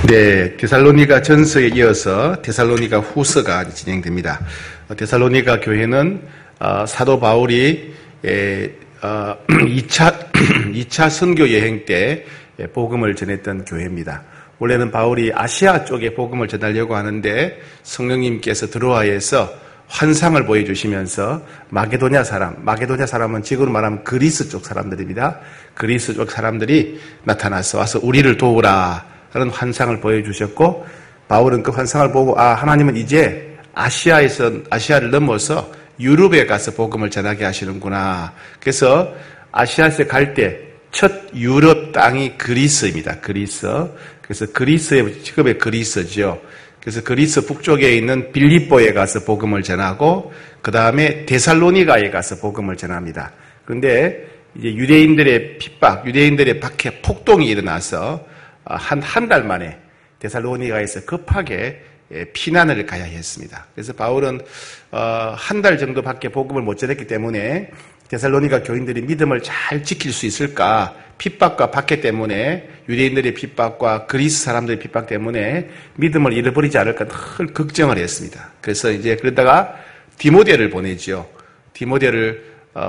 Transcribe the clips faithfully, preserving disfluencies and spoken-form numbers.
네, 데살로니가 전서에 이어서 데살로니가 후서가 진행됩니다. 데살로니가 교회는 어, 사도 바울이 에, 어, 이 차, 이 차 선교 여행 때 복음을 전했던 교회입니다. 원래는 바울이 아시아 쪽에 복음을 전하려고 하는데 성령님께서 드로아에서 환상을 보여주시면서 마게도냐 사람, 마게도냐 사람은 지금으로 말하면 그리스 쪽 사람들입니다. 그리스 쪽 사람들이 나타나서 와서 우리를 도우라 라는 환상을 보여주셨고, 바울은 그 환상을 보고 아, 하나님은 이제 아시아에서 아시아를 넘어서 유럽에 가서 복음을 전하게 하시는구나. 그래서 아시아에서 갈 때 첫 유럽 땅이 그리스입니다. 그리스. 그래서 그리스의 직업의 그리스죠. 그래서 그리스 북쪽에 있는 빌립보에 가서 복음을 전하고 그 다음에 데살로니가에 가서 복음을 전합니다. 그런데 이제 유대인들의 핍박, 유대인들의 박해 폭동이 일어나서 한 한 달 만에 데살로니가에서 급하게 피난을 가야 했습니다. 그래서 바울은 한 달 정도밖에 복음을 못 전했기 때문에 데살로니가 교인들이 믿음을 잘 지킬 수 있을까? 핍박과 박해 때문에, 유대인들의 핍박과 그리스 사람들의 핍박 때문에 믿음을 잃어버리지 않을까 늘 걱정을 했습니다. 그래서 이제 그러다가 디모데를 보내죠. 디모데를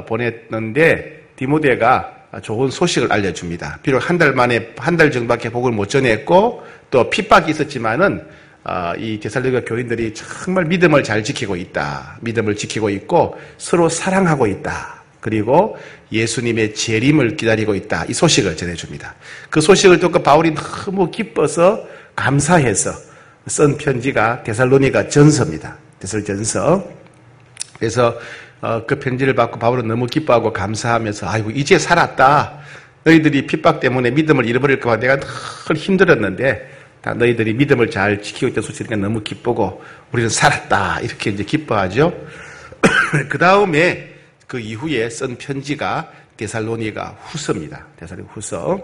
보냈는데 디모데가 좋은 소식을 알려줍니다. 비록 한 달 만에, 한 달 정도밖에 복음을 못 전했고 또 핍박이 있었지만은 이 데살로니가 교인들이 정말 믿음을 잘 지키고 있다. 믿음을 지키고 있고 서로 사랑하고 있다. 그리고 예수님의 재림을 기다리고 있다. 이 소식을 전해줍니다. 그 소식을 듣고 바울이 너무 기뻐서 감사해서 쓴 편지가 데살로니가 전서입니다. 데살전서. 그래서 그 편지를 받고 바울은 너무 기뻐하고 감사하면서 아이고 이제 살았다. 너희들이 핍박 때문에 믿음을 잃어버릴까 봐 내가 늘 힘들었는데 다 너희들이 믿음을 잘 지키고 있다는 소식이니까 너무 기쁘고 우리는 살았다. 이렇게 이제 기뻐하죠. 그 다음에 그 이후에 쓴 편지가 데살로니가 후서입니다. 데살로니가 후서.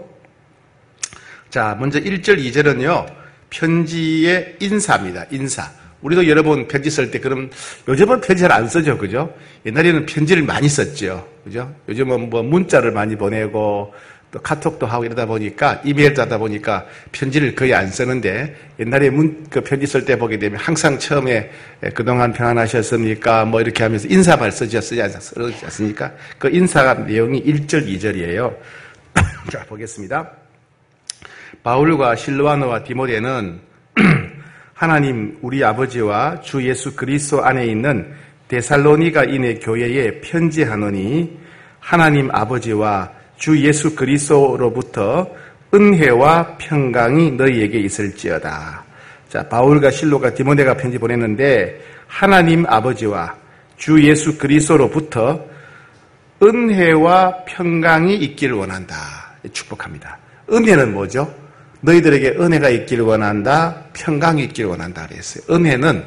자, 먼저 일 절, 이 절은요, 편지의 인사입니다. 인사. 우리도 여러 번 편지 쓸 때, 그럼 요즘은 편지 잘 안 쓰죠. 그죠? 옛날에는 편지를 많이 썼죠. 그죠? 요즘은 뭐 문자를 많이 보내고, 또 카톡도 하고 이러다 보니까, 이메일도 하다 보니까 편지를 거의 안 쓰는데, 옛날에 문, 그 편지 쓸 때 보게 되면 항상 처음에 그동안 평안하셨습니까? 뭐 이렇게 하면서 인사말 쓰지, 쓰지 않습니까? 그 인사 내용이 일 절, 이 절이에요. 자, 보겠습니다. 바울과 실로아노와 디모데는 하나님 우리 아버지와 주 예수 그리스도 안에 있는 데살로니가인의 교회에 편지하노니 하나님 아버지와 주 예수 그리스도로부터 은혜와 평강이 너희에게 있을지어다. 자, 바울과 실로가 디모데가 편지 보냈는데 하나님 아버지와 주 예수 그리스도로부터 은혜와 평강이 있기를 원한다. 축복합니다. 은혜는 뭐죠? 너희들에게 은혜가 있기를 원한다. 평강이 있기를 원한다. 그랬어요. 은혜는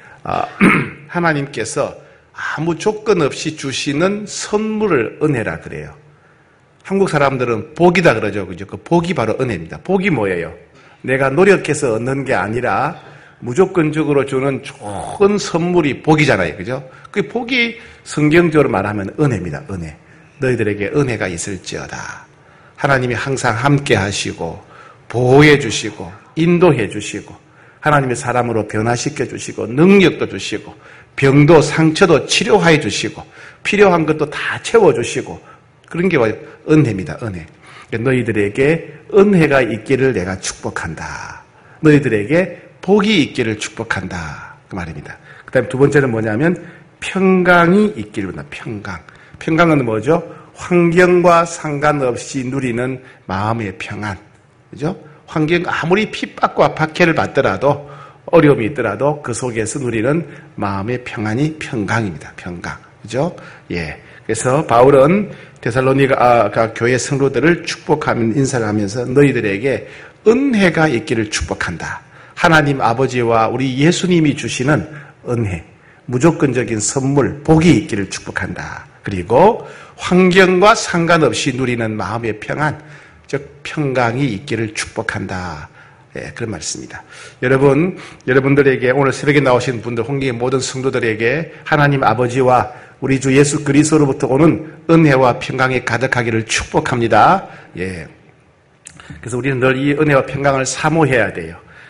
하나님께서 아무 조건 없이 주시는 선물을 은혜라 그래요. 한국 사람들은 복이다 그러죠. 그죠? 그 복이 바로 은혜입니다. 복이 뭐예요? 내가 노력해서 얻는 게 아니라 무조건적으로 주는 좋은 선물이 복이잖아요. 그죠? 그 복이 성경적으로 말하면 은혜입니다. 은혜. 너희들에게 은혜가 있을지어다. 하나님이 항상 함께 하시고 보호해 주시고 인도해 주시고 하나님의 사람으로 변화시켜 주시고 능력도 주시고 병도 상처도 치료해 주시고 필요한 것도 다 채워 주시고 그런 게 은혜입니다. 은혜. 너희들에게 은혜가 있기를 내가 축복한다. 너희들에게 복이 있기를 축복한다. 그 말입니다. 그 다음에 두 번째는 뭐냐면 평강이 있기를 원한다. 평강. 평강은 뭐죠? 환경과 상관없이 누리는 마음의 평안. 그죠? 환경, 아무리 핍박과 박해를 받더라도, 어려움이 있더라도 그 속에서 누리는 마음의 평안이 평강입니다. 평강. 그죠? 예. 그래서 바울은 데살로니가 아, 교회 성도들을 축복하면 인사를 하면서 너희들에게 은혜가 있기를 축복한다. 하나님 아버지와 우리 예수님이 주시는 은혜, 무조건적인 선물, 복이 있기를 축복한다. 그리고 환경과 상관없이 누리는 마음의 평안, 즉 평강이 있기를 축복한다. 예, 그런 말씀입니다. 여러분, 여러분들에게 오늘 새벽에 나오신 분들, 홍경의 모든 성도들에게 하나님 아버지와 우리 주 예수 그리스도로부터 오는 은혜와 평강이 가득하기를 축복합니다. 예. 그래서 우리는 늘 이 은혜와 평강을 사모해야 돼요.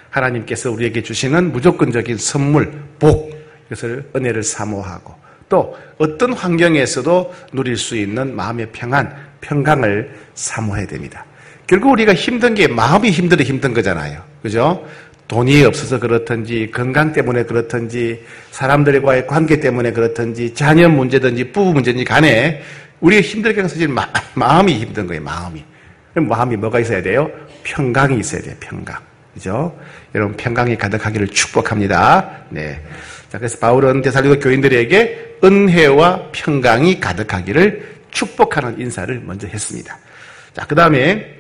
하나님께서 우리에게 주시는 무조건적인 선물, 복, 이것을 은혜를 사모하고 또 어떤 환경에서도 누릴 수 있는 마음의 평안, 평강을 사모해야 됩니다. 결국 우리가 힘든 게 마음이 힘들어 힘든 거잖아요. 그죠? 돈이 없어서 그렇든지 건강 때문에 그렇든지 사람들과의 관계 때문에 그렇든지 자녀 문제든지 부부 문제든지 간에 우리가 힘들게 사실 마, 마음이 힘든 거예요. 마음이. 그럼 마음이 뭐가 있어야 돼요? 평강이 있어야 돼요. 평강. 그죠? 여러분 평강이 가득하기를 축복합니다. 네. 자, 그래서 바울은 데살로니가 교인들에게 은혜와 평강이 가득하기를 축복하는 인사를 먼저 했습니다. 자, 그 다음에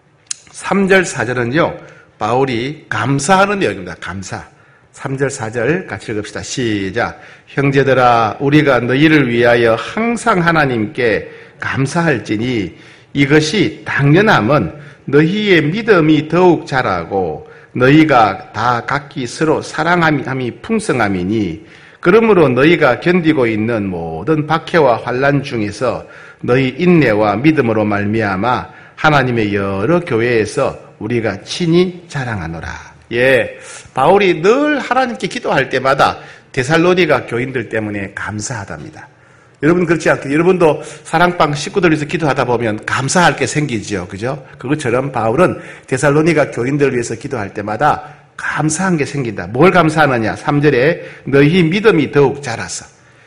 삼 절, 사 절은요, 바울이 감사하는 내용입니다. 감사. 삼 절, 사 절 같이 읽읍시다. 시작. 형제들아, 우리가 너희를 위하여 항상 하나님께 감사할지니 이것이 당연함은 너희의 믿음이 더욱 자라고 너희가 다 각기 서로 사랑함이 풍성함이니 그러므로 너희가 견디고 있는 모든 박해와 환난 중에서 너희 인내와 믿음으로 말미암아 하나님의 여러 교회에서 우리가 친히 자랑하노라. 예, 바울이 늘 하나님께 기도할 때마다 데살로니가 교인들 때문에 감사하답니다. 여러분 그렇지 않게 여러분도 사랑방 식구들 위해서 기도하다 보면 감사할 게 생기죠. 그죠? 그것처럼 바울은 데살로니가 교인들을 위해서 기도할 때마다 감사한 게 생긴다. 뭘 감사하느냐? 삼 절에 너희 믿음이 더욱 자라서.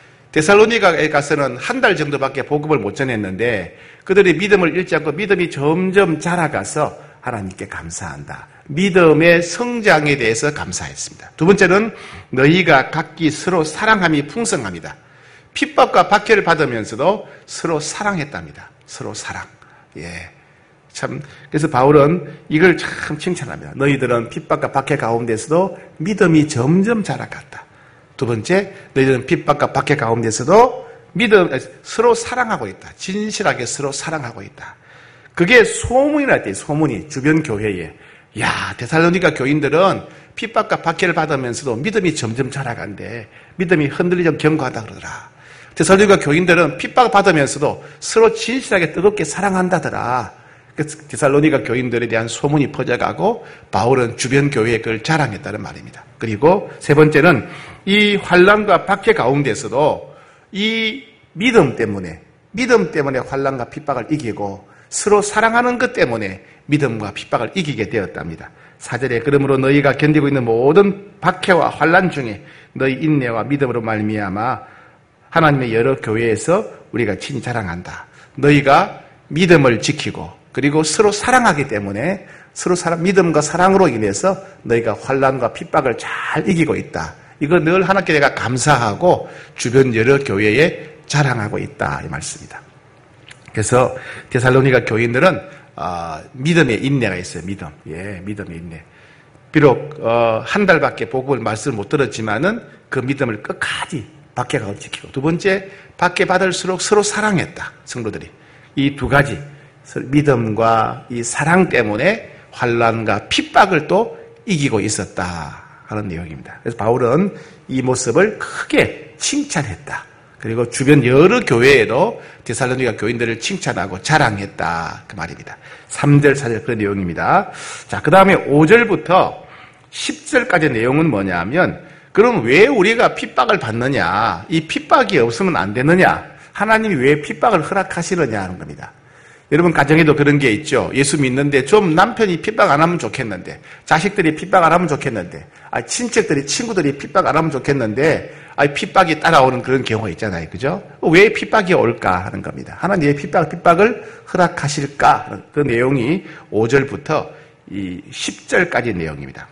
데살로니가에 가서는 한 달 정도밖에 복음을 못 전했는데 그들의 믿음을 잃지 않고 믿음이 점점 자라가서 하나님께 감사한다. 믿음의 성장에 대해서 감사했습니다. 두 번째는 너희가 각기 서로 사랑함이 풍성합니다. 핍박과 박해를 받으면서도 서로 사랑했답니다. 서로 사랑. 예. 참, 그래서 바울은 이걸 참 칭찬합니다. 너희들은 핍박과 박해 가운데서도 믿음이 점점 자라갔다. 두 번째, 너희들은 핍박과 박해 가운데서도 믿음, 서로 사랑하고 있다. 진실하게 서로 사랑하고 있다. 그게 소문이 났대, 소문이. 주변 교회에. 야, 데살로니가 교인들은 핍박과 박해를 받으면서도 믿음이 점점 자라간대. 믿음이 흔들리좀 견고하다 그러더라. 데살로니가 교인들은 핍박을 받으면서도 서로 진실하게 뜨겁게 사랑한다더라. 데살로니가 교인들에 대한 소문이 퍼져가고 바울은 주변 교회에 그걸 자랑했다는 말입니다. 그리고 세 번째는 이 환난과 박해 가운데서도 이 믿음 때문에 믿음 때문에 환난과 핍박을 이기고 서로 사랑하는 것 때문에 믿음과 핍박을 이기게 되었답니다. 사 절에 그러므로 너희가 견디고 있는 모든 박해와 환난 중에 너희 인내와 믿음으로 말미암아 하나님의 여러 교회에서 우리가 친히 자랑한다. 너희가 믿음을 지키고 그리고 서로 사랑하기 때문에 서로 사랑, 믿음과 사랑으로 인해서 너희가 환난과 핍박을 잘 이기고 있다. 이거 늘 하나님께 내가 감사하고 주변 여러 교회에 자랑하고 있다. 이 말씀입니다. 그래서 데살로니가 교인들은 어, 믿음의 인내가 있어요. 믿음. 예, 믿음의 인내. 비록 어, 한 달밖에 복음을 말씀을 못 들었지만은 그 믿음을 끝까지 박해가 지키고 두 번째 박해 받을수록 서로 사랑했다. 성도들이. 이 두 가지 믿음과 이 사랑 때문에 환난과 핍박을 또 이기고 있었다 하는 내용입니다. 그래서 바울은 이 모습을 크게 칭찬했다. 그리고 주변 여러 교회에도 데살로니가 교인들을 칭찬하고 자랑했다 그 말입니다. 삼 절, 사 절 그런 내용입니다. 자, 그 다음에 오 절부터 십 절까지 내용은 뭐냐면 그럼 왜 우리가 핍박을 받느냐? 이 핍박이 없으면 안 되느냐? 하나님이 왜 핍박을 허락하시느냐 하는 겁니다. 여러분 가정에도 그런 게 있죠. 예수 믿는데 좀 남편이 핍박 안 하면 좋겠는데 자식들이 핍박 안 하면 좋겠는데 아, 친척들이 친구들이 핍박 안 하면 좋겠는데 아, 핍박이 따라오는 그런 경우가 있잖아요. 그죠? 왜 핍박이 올까 하는 겁니다. 하나님 왜 핍박, 핍박을 허락하실까? 그 내용이 오 절부터 이 십 절까지 내용입니다.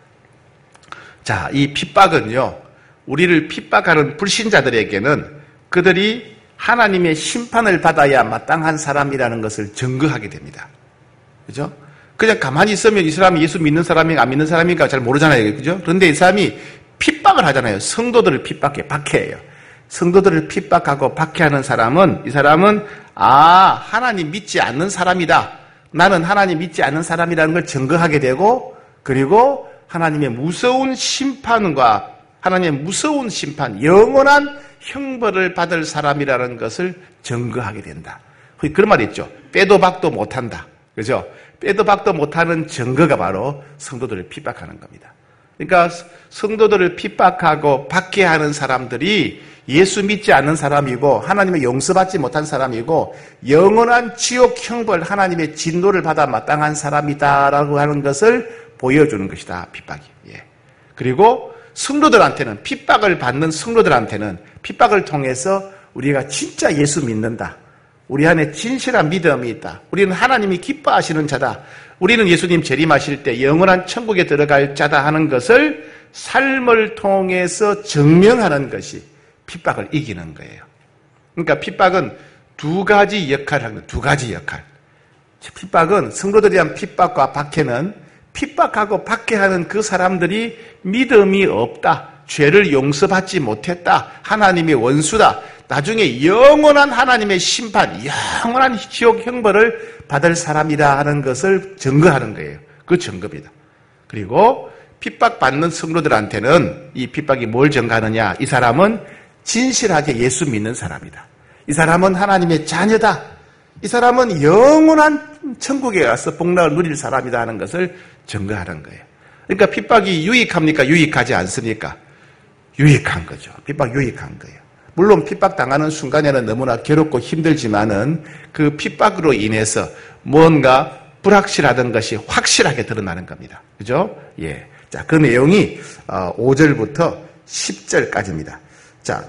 자, 이 핍박은요. 우리를 핍박하는 불신자들에게는 그들이 하나님의 심판을 받아야 마땅한 사람이라는 것을 증거하게 됩니다. 그죠? 그냥 가만히 있으면 이 사람이 예수 믿는 사람인가 안 믿는 사람인가 잘 모르잖아요. 그죠? 그런데 이 사람이 핍박을 하잖아요. 성도들을 핍박해, 박해해요. 성도들을 핍박하고 박해하는 사람은 이 사람은 아, 하나님 믿지 않는 사람이다. 나는 하나님 믿지 않는 사람이라는 걸 증거하게 되고 그리고 하나님의 무서운 심판과 하나님의 무서운 심판, 영원한 형벌을 받을 사람이라는 것을 증거하게 된다. 그런 말이 있죠. 빼도 박도 못한다. 그죠? 빼도 박도 못하는 증거가 바로 성도들을 핍박하는 겁니다. 그러니까 성도들을 핍박하고 박해하는 사람들이 예수 믿지 않는 사람이고 하나님의 용서받지 못한 사람이고 영원한 지옥 형벌 하나님의 진노를 받아 마땅한 사람이다라고 하는 것을 보여주는 것이다. 핍박이. 예. 그리고 성도들한테는 핍박을 받는 성도들한테는 핍박을 통해서 우리가 진짜 예수 믿는다. 우리 안에 진실한 믿음이 있다. 우리는 하나님이 기뻐하시는 자다. 우리는 예수님 재림하실 때 영원한 천국에 들어갈 자다 하는 것을 삶을 통해서 증명하는 것이 핍박을 이기는 거예요. 그러니까 핍박은 두 가지 역할을 하는 거예요. 두 가지 역할. 핍박은 성도들에 대한 핍박과 박해는 핍박하고 박해하는 그 사람들이 믿음이 없다. 죄를 용서받지 못했다. 하나님의 원수다. 나중에 영원한 하나님의 심판, 영원한 지옥 형벌을 받을 사람이다 하는 것을 증거하는 거예요. 그 증거입니다. 그리고 핍박받는 성도들한테는 이 핍박이 뭘 증거하느냐. 이 사람은 진실하게 예수 믿는 사람이다. 이 사람은 하나님의 자녀다. 이 사람은 영원한 천국에 가서 복락을 누릴 사람이다 하는 것을 증거하는 거예요. 그러니까 핍박이 유익합니까? 유익하지 않습니까? 유익한 거죠. 핍박 유익한 거예요. 물론 핍박당하는 순간에는 너무나 괴롭고 힘들지만은 그 핍박으로 인해서 뭔가 불확실하던 것이 확실하게 드러나는 겁니다. 그죠? 예. 자, 그 내용이 오 절부터 십 절까지입니다. 자,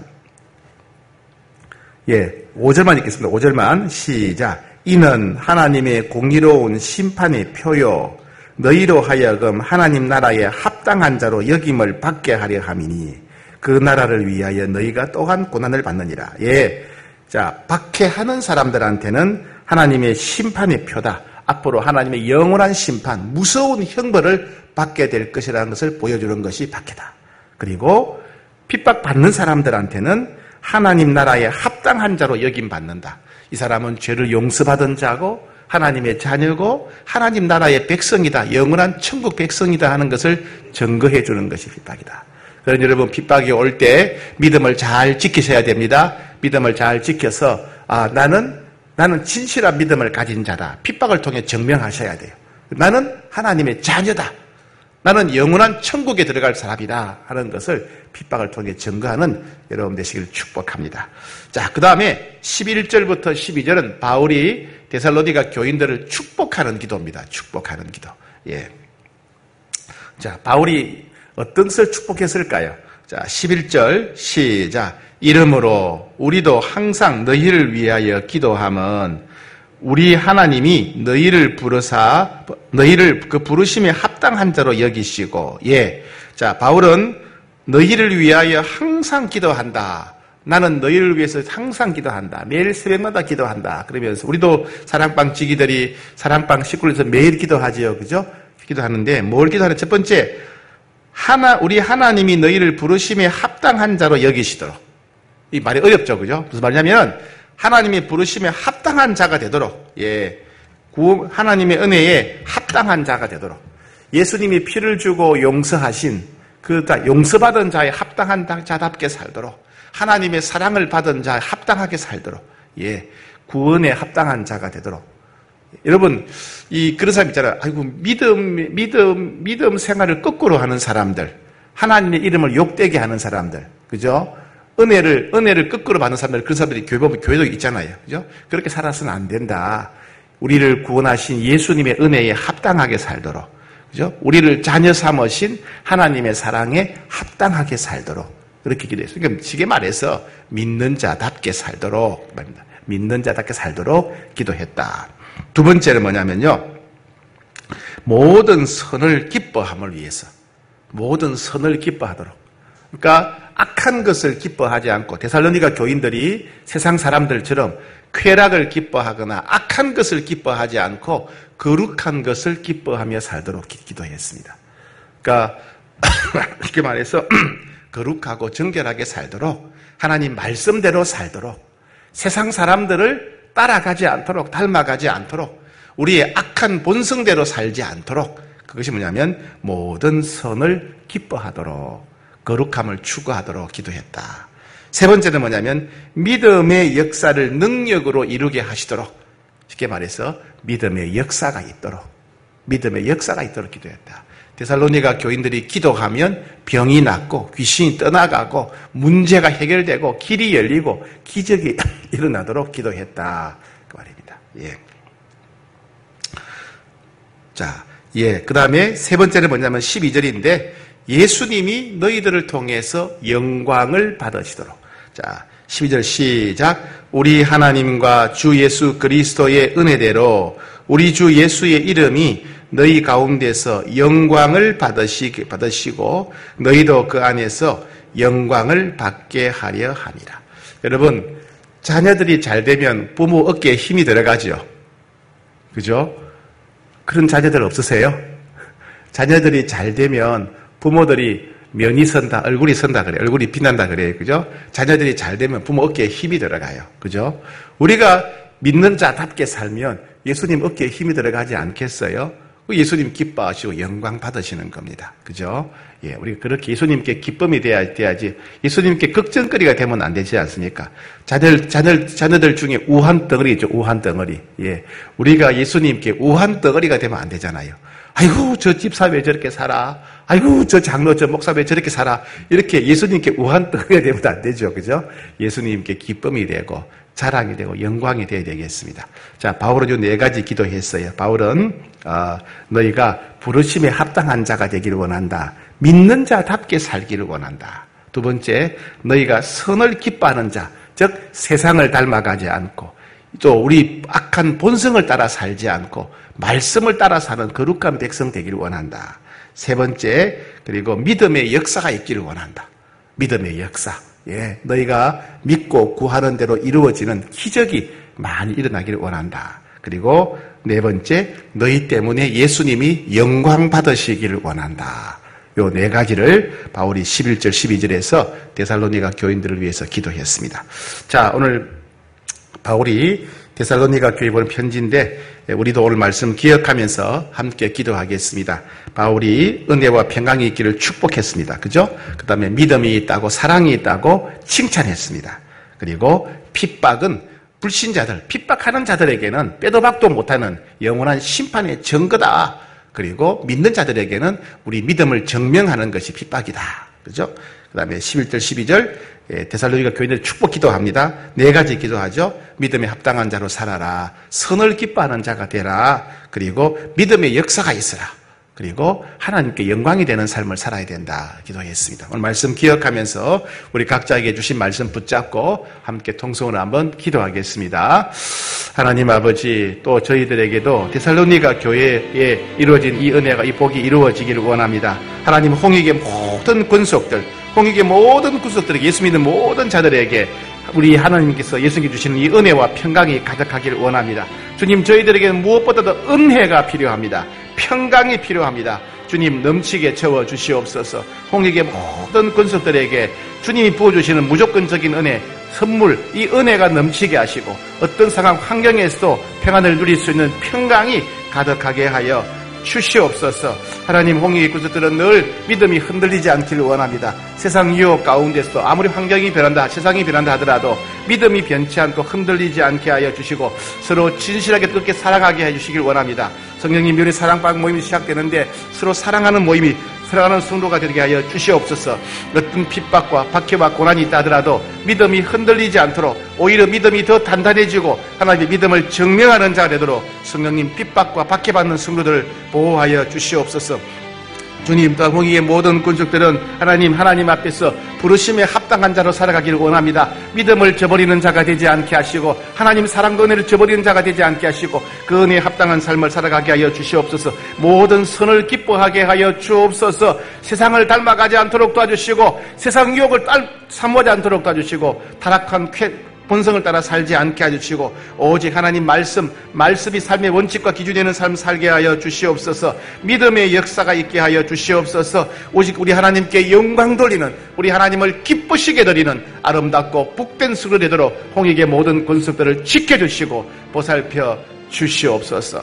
예, 오 절만 읽겠습니다. 오 절만 시작. 이는 하나님의 공의로운 심판의 표요 너희로 하여금 하나님 나라에 합당한 자로 여김을 받게 하려 함이니 그 나라를 위하여 너희가 또한 고난을 받느니라. 예, 자, 박해하는 사람들한테는 하나님의 심판의 표다. 앞으로 하나님의 영원한 심판, 무서운 형벌을 받게 될 것이라는 것을 보여주는 것이 박해다. 그리고 핍박받는 사람들한테는 하나님 나라에 합당한 자로 여김받는다. 이 사람은 죄를 용서받은 자고 하나님의 자녀고 하나님 나라의 백성이다. 영원한 천국 백성이다 하는 것을 증거해 주는 것이 핍박이다. 그러니 여러분 핍박이 올 때 믿음을 잘 지키셔야 됩니다. 믿음을 잘 지켜서 아 나는 나는 진실한 믿음을 가진 자다. 핍박을 통해 증명하셔야 돼요. 나는 하나님의 자녀다. 나는 영원한 천국에 들어갈 사람이다 하는 것을 핍박을 통해 증거하는 여러분 되시길 축복합니다. 자, 그 다음에 십일 절부터 십이 절은 바울이 데살로니가 교인들을 축복하는 기도입니다. 축복하는 기도. 예. 자, 바울이 어떤 것을 축복했을까요? 자, 십일 절 시작. 이러므로 우리도 항상 너희를 위하여 기도함은 우리 하나님이 너희를 부르사 너희를 그 부르심에 합당한 자로 여기시고 예. 자, 바울은 너희를 위하여 항상 기도한다. 나는 너희를 위해서 항상 기도한다. 매일 새벽마다 기도한다. 그러면서 우리도 사랑방 지기들이 사랑방 식구들에서 매일 기도하지요. 그죠? 기도하는데 뭘 기도하는 첫 번째 하나 우리 하나님이 너희를 부르심에 합당한 자로 여기시도록. 이 말이 어렵죠. 그죠? 무슨 말이냐면 하나님의 부르심에 합당한 자가 되도록, 예, 구, 하나님의 은혜에 합당한 자가 되도록, 예수님이 피를 주고 용서하신 그 용서받은 자에 합당한 자답게 살도록, 하나님의 사랑을 받은 자에 합당하게 살도록, 예, 구원에 합당한 자가 되도록. 여러분, 이 그런 사람 있잖아요. 아이고 믿음, 믿음, 믿음 생활을 거꾸로 하는 사람들, 하나님의 이름을 욕되게 하는 사람들, 그죠? 은혜를, 은혜를 거꾸로 받는 사람들, 그런 사람들이 교회 보면 교회도 있잖아요. 그죠? 그렇게 살아서는 안 된다. 우리를 구원하신 예수님의 은혜에 합당하게 살도록. 그죠? 우리를 자녀 삼으신 하나님의 사랑에 합당하게 살도록. 그렇게 기도했어요. 그러니까 쉽게 말해서 믿는 자답게 살도록 말입니다. 믿는 자답게 살도록 기도했다. 두 번째는 뭐냐면요. 모든 선을 기뻐함을 위해서. 모든 선을 기뻐하도록. 그러니까 악한 것을 기뻐하지 않고 데살로니가 교인들이 세상 사람들처럼 쾌락을 기뻐하거나 악한 것을 기뻐하지 않고 거룩한 것을 기뻐하며 살도록 기도했습니다. 그러니까 쉽게 말해서 거룩하고 정결하게 살도록 하나님 말씀대로 살도록 세상 사람들을 따라가지 않도록 닮아가지 않도록 우리의 악한 본성대로 살지 않도록 그것이 뭐냐면 모든 선을 기뻐하도록 거룩함을 추구하도록 기도했다. 세 번째는 뭐냐면 믿음의 역사를 능력으로 이루게 하시도록 쉽게 말해서 믿음의 역사가 있도록 믿음의 역사가 있도록 기도했다. 데살로니가 교인들이 기도하면 병이 낫고 귀신이 떠나가고 문제가 해결되고 길이 열리고 기적이 일어나도록 기도했다 그 말입니다. 예. 자, 예. 그 다음에 세 번째는 뭐냐면 십이 절인데 예수님이 너희들을 통해서 영광을 받으시도록. 자, 십이 절 시작. 우리 하나님과 주 예수 그리스도의 은혜대로 우리 주 예수의 이름이 너희 가운데서 영광을 받으시, 받으시고 너희도 그 안에서 영광을 받게 하려 함이라. 여러분, 자녀들이 잘 되면 부모 어깨에 힘이 들어가죠. 그죠? 그런 자녀들 없으세요? 자녀들이 잘 되면 부모들이 면이 선다, 얼굴이 선다 그래요. 얼굴이 빛난다 그래요. 그죠? 자녀들이 잘 되면 부모 어깨에 힘이 들어가요. 그죠? 우리가 믿는 자답게 살면 예수님 어깨에 힘이 들어가지 않겠어요? 예수님 기뻐하시고 영광 받으시는 겁니다. 그죠? 예, 우리가 그렇게 예수님께 기쁨이 돼야, 돼야지 예수님께 걱정거리가 되면 안 되지 않습니까? 자녀들, 자녀, 자녀들 중에 우한 덩어리죠. 우한 덩어리. 예. 우리가 예수님께 우한 덩어리가 되면 안 되잖아요. 아이고, 저 집사 왜 저렇게 살아? 아이고, 저 장로, 저 목사 왜 저렇게 살아? 이렇게 예수님께 우한 덩어리가 되면 안 되죠. 그죠? 예수님께 기쁨이 되고, 자랑이 되고, 영광이 되어야 되겠습니다. 자, 바울은 요 네 가지 기도했어요. 바울은, 어, 너희가 부르심에 합당한 자가 되기를 원한다. 믿는 자답게 살기를 원한다. 두 번째, 너희가 선을 기뻐하는 자, 즉, 세상을 닮아가지 않고, 또 우리 악한 본성을 따라 살지 않고, 말씀을 따라 사는 거룩한 백성 되기를 원한다. 세 번째, 그리고 믿음의 역사가 있기를 원한다. 믿음의 역사. 예, 너희가 믿고 구하는 대로 이루어지는 기적이 많이 일어나기를 원한다. 그리고 네 번째, 너희 때문에 예수님이 영광 받으시기를 원한다. 요 네 가지를 바울이 십일 절, 십이 절에서 데살로니가 교인들을 위해서 기도했습니다. 자, 오늘 바울이 데살로니가 교회 보낸 편지인데 우리도 오늘 말씀 기억하면서 함께 기도하겠습니다. 바울이 은혜와 평강이 있기를 축복했습니다. 그죠? 그 다음에 믿음이 있다고 사랑이 있다고 칭찬했습니다. 그리고 핍박은 불신자들, 핍박하는 자들에게는 빼도 박도 못하는 영원한 심판의 증거다. 그리고 믿는 자들에게는 우리 믿음을 증명하는 것이 핍박이다. 그죠? 그 다음에 십일 절, 십이 절 데살로니가 교인들 축복 기도합니다. 네 가지 기도하죠. 믿음에 합당한 자로 살아라. 선을 기뻐하는 자가 되라. 그리고 믿음의 역사가 있으라. 그리고 하나님께 영광이 되는 삶을 살아야 된다. 기도했습니다. 오늘 말씀 기억하면서 우리 각자에게 주신 말씀 붙잡고 함께 통성으로 한번 기도하겠습니다. 하나님 아버지, 또 저희들에게도 데살로니가 교회에 이루어진 이 은혜가, 이 복이 이루어지기를 원합니다. 하나님, 홍익의 모든 권속들, 홍익의 모든 구속들에게, 예수 믿는 모든 자들에게 우리 하나님께서 예수님께 주시는 이 은혜와 평강이 가득하기를 원합니다. 주님, 저희들에게는 무엇보다도 은혜가 필요합니다. 평강이 필요합니다. 주님, 넘치게 채워 주시옵소서. 홍익의 모든 권속들에게 주님이 부어주시는 무조건적인 은혜, 선물, 이 은혜가 넘치게 하시고 어떤 상황, 환경에서도 평안을 누릴 수 있는 평강이 가득하게 하여 주시옵소서. 하나님, 홍익의 구속들은 늘 믿음이 흔들리지 않기를 원합니다. 세상 유혹 가운데서도 아무리 환경이 변한다, 세상이 변한다 하더라도 믿음이 변치 않고 흔들리지 않게 하여 주시고 서로 진실하게 뜨겁게 사랑하게 해주시길 원합니다. 성령님, 우리 사랑방 모임이 시작되는데 서로 사랑하는 모임이, 사랑하는 성도가 되게 하여 주시옵소서. 어떤 핍박과 박해와 고난이 있다 하더라도 믿음이 흔들리지 않도록 오히려 믿음이 더 단단해지고 하나님의 믿음을 증명하는 자가 되도록 성령님, 핍박과 박해받는 성도들을 보호하여 주시옵소서. 주님, 또 홍익의 모든 군족들은 하나님, 하나님 앞에서 부르심에 합당한 자로 살아가기를 원합니다. 믿음을 저버리는 자가 되지 않게 하시고 하나님 사랑과 은혜를 저버리는 자가 되지 않게 하시고 그 은혜에 합당한 삶을 살아가게 하여 주시옵소서. 모든 선을 기뻐하게 하여 주옵소서. 세상을 닮아가지 않도록 도와주시고 세상 유혹을 사모하지 않도록 도와주시고 타락한 쾌 본성을 따라 살지 않게 해주시고 오직 하나님 말씀, 말씀이 삶의 원칙과 기준이 되는 삶 살게 하여 주시옵소서. 믿음의 역사가 있게 하여 주시옵소서. 오직 우리 하나님께 영광 돌리는, 우리 하나님을 기쁘시게 드리는 아름답고 복된 수로 되도록 홍익의 모든 권속들을 지켜주시고 보살펴 주시옵소서.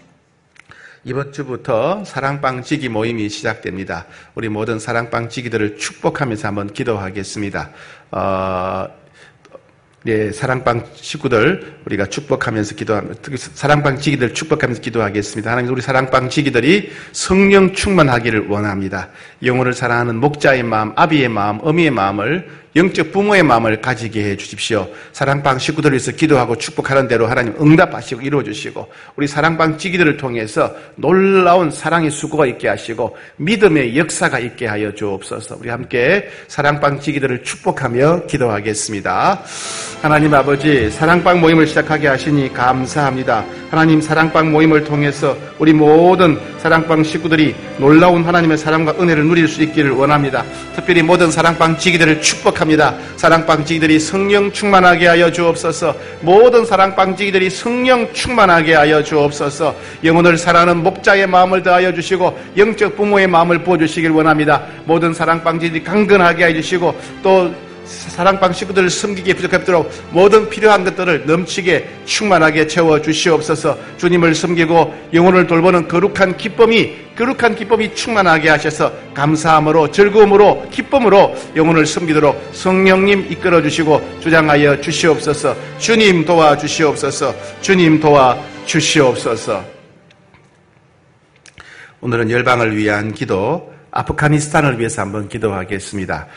이번 주부터 사랑방 지기 모임이 시작됩니다. 우리 모든 사랑방 지기들을 축복하면서 한번 기도하겠습니다. 어... 네, 사랑방 식구들 우리가 축복하면서 기도하면서 사랑방 지기들 축복하면서 기도하겠습니다. 하나님, 우리 사랑방 지기들이 성령 충만하기를 원합니다. 영혼을 사랑하는 목자의 마음, 아비의 마음, 어미의 마음을, 영적 부모의 마음을 가지게 해 주십시오. 사랑방 식구들을 위해서 기도하고 축복하는 대로 하나님 응답하시고 이루어 주시고, 우리 사랑방 지기들을 통해서 놀라운 사랑의 수고가 있게 하시고 믿음의 역사가 있게 하여 주옵소서. 우리 함께 사랑방 지기들을 축복하며 기도하겠습니다. 하나님 아버지, 사랑방 모임을 시작하게 하시니 감사합니다. 하나님, 사랑방 모임을 통해서 우리 모든 사랑방 식구들이 놀라운 하나님의 사랑과 은혜를 누릴 수 있기를 원합니다. 특별히 모든 사랑방 지기들을 축복합니다. 사랑방 지기들이 성령 충만하게 하여 주옵소서. 모든 사랑방 지기들이 성령 충만하게 하여 주옵소서. 영혼을 사랑하는 목자의 마음을 더하여 주시고 영적 부모의 마음을 부어주시길 원합니다. 모든 사랑방 지기들이 강건하게 해주시고 또 사랑방 식구들을 섬기기에 부족하도록 모든 필요한 것들을 넘치게 충만하게 채워주시옵소서. 주님을 섬기고 영혼을 돌보는 거룩한 기쁨이 거룩한 기쁨이 충만하게 하셔서 감사함으로 즐거움으로 기쁨으로 영혼을 섬기도록 성령님 이끌어주시고 주장하여 주시옵소서. 주님 도와주시옵소서. 주님 도와주시옵소서. 오늘은 열방을 위한 기도, 아프가니스탄을 위해서 한번 기도하겠습니다.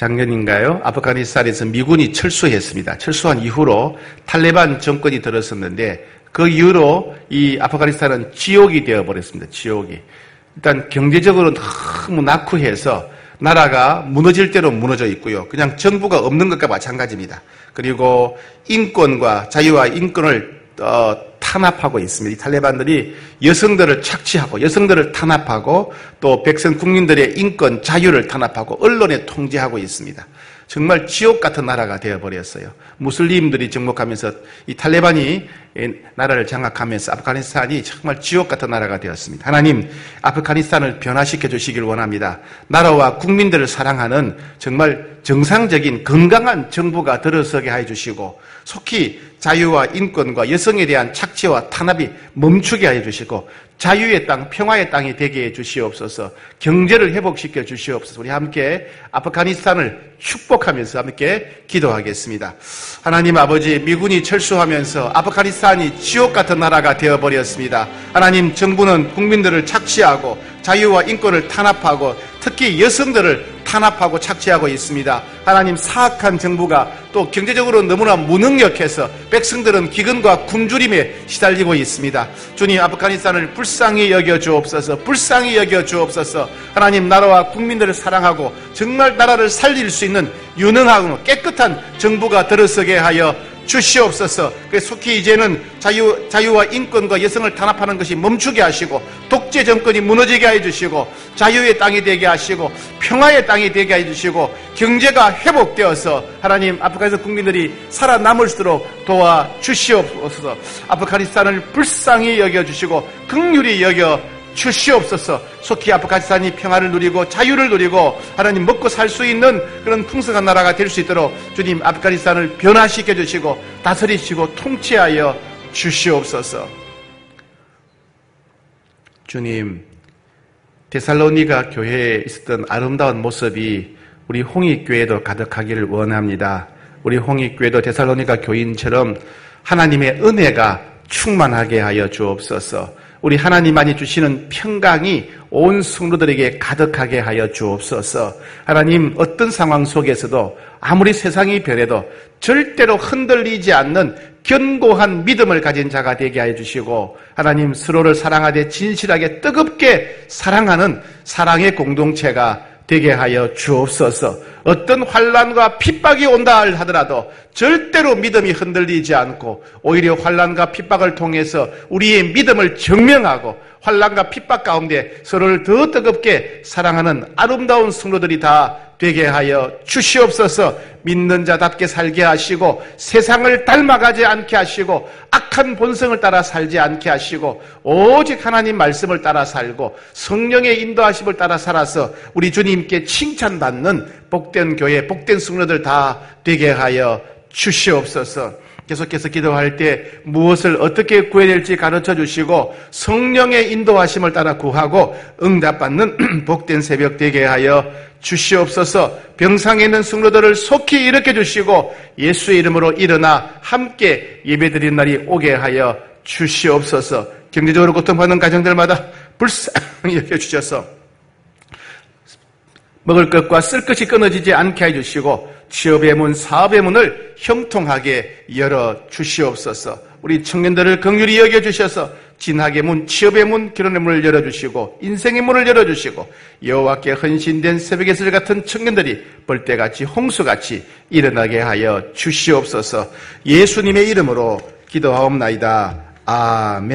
작년인가요? 아프가니스탄에서 미군이 철수했습니다. 철수한 이후로 탈레반 정권이 들었었는데 그 이후로 이 아프가니스탄은 지옥이 되어버렸습니다. 지옥이. 일단 경제적으로 너무 낙후해서 나라가 무너질 대로 무너져 있고요. 그냥 정부가 없는 것과 마찬가지입니다. 그리고 인권과 자유와 인권을 어, 탄압하고 있습니다. 이 탈레반들이 여성들을 착취하고 여성들을 탄압하고 또 백성 국민들의 인권, 자유를 탄압하고 언론에 통제하고 있습니다. 정말 지옥 같은 나라가 되어버렸어요. 무슬림들이 정복하면서 이 탈레반이 나라를 장악하면서 아프가니스탄이 정말 지옥 같은 나라가 되었습니다. 하나님, 아프가니스탄을 변화시켜 주시길 원합니다. 나라와 국민들을 사랑하는 정말 정상적인 건강한 정부가 들어서게 해주시고 속히 자유와 인권과 여성에 대한 착취와 탄압이 멈추게 해 주시고 자유의 땅, 평화의 땅이 되게 해 주시옵소서. 경제를 회복시켜 주시옵소서. 우리 함께 아프가니스탄을 축복하면서 함께 기도하겠습니다. 하나님 아버지, 미군이 철수하면서 아프가니스탄이 지옥 같은 나라가 되어버렸습니다. 하나님, 정부는 국민들을 착취하고 자유와 인권을 탄압하고 특히 여성들을 탄압하고 착취하고 있습니다. 하나님, 사악한 정부가 또 경제적으로 너무나 무능력해서 백성들은 기근과 굶주림에 시달리고 있습니다. 주님, 아프가니스탄을 불쌍히 여겨 주옵소서. 불쌍히 여겨 주옵소서. 하나님, 나라와 국민들을 사랑하고 정말 나라를 살릴 수 있는 유능하고 깨끗한 정부가 들어서게 하여 주시옵소서. 그래서 속히 이제는 자유, 자유와 인권과 여성을 탄압하는 것이 멈추게 하시고 독재 정권이 무너지게 해주시고 자유의 땅이 되게 하시고 평화의 땅이 되게 해주시고 경제가 회복되어서 하나님, 아프가니스탄 국민들이 살아남을 수 있도록 도와주시옵소서. 아프가니스탄을 불쌍히 여겨주시고 긍휼히 여겨 주시옵소서. 속히 아프가니스탄이 평화를 누리고 자유를 누리고 하나님 먹고 살 수 있는 그런 풍성한 나라가 될 수 있도록 주님, 아프가니스탄을 변화시켜 주시고 다스리시고 통치하여 주시옵소서. 주님, 데살로니가 교회에 있었던 아름다운 모습이 우리 홍익교회도 가득하기를 원합니다. 우리 홍익교회도 데살로니가 교인처럼 하나님의 은혜가 충만하게 하여 주옵소서. 우리 하나님만이 주시는 평강이 온 성도들에게 가득하게 하여 주옵소서. 하나님, 어떤 상황 속에서도 아무리 세상이 변해도 절대로 흔들리지 않는 견고한 믿음을 가진 자가 되게 하여 주시고 하나님, 서로를 사랑하되 진실하게 뜨겁게 사랑하는 사랑의 공동체가 되게 하여 주옵소서. 어떤 환난과 핍박이 온다 하더라도 절대로 믿음이 흔들리지 않고 오히려 환난과 핍박을 통해서 우리의 믿음을 증명하고 환난과 핍박 가운데 서로를 더 뜨겁게 사랑하는 아름다운 성도들이 다 되게 하여 주시옵소서. 믿는 자답게 살게 하시고 세상을 닮아가지 않게 하시고 악한 본성을 따라 살지 않게 하시고 오직 하나님 말씀을 따라 살고 성령의 인도하심을 따라 살아서 우리 주님께 칭찬받는 복된 교회, 복된 성도들 다 되게 하여 주시옵소서. 계속해서 기도할 때 무엇을 어떻게 구해야 될지 가르쳐 주시고 성령의 인도하심을 따라 구하고 응답받는 복된 새벽 되게 하여 주시옵소서. 병상에 있는 성도들을 속히 일으켜 주시고 예수의 이름으로 일어나 함께 예배드리는 날이 오게 하여 주시옵소서. 경제적으로 고통받는 가정들마다 불쌍히 여겨주셔서 먹을 것과 쓸 것이 끊어지지 않게 해주시고 취업의 문, 사업의 문을 형통하게 열어주시옵소서. 우리 청년들을 긍휼히 여겨주셔서 진학의 문, 취업의 문, 결혼의 문을 열어주시고 인생의 문을 열어주시고 여호와께 헌신된 새벽의 술 같은 청년들이 벌떼같이 홍수같이 일어나게 하여 주시옵소서. 예수님의 이름으로 기도하옵나이다. 아멘.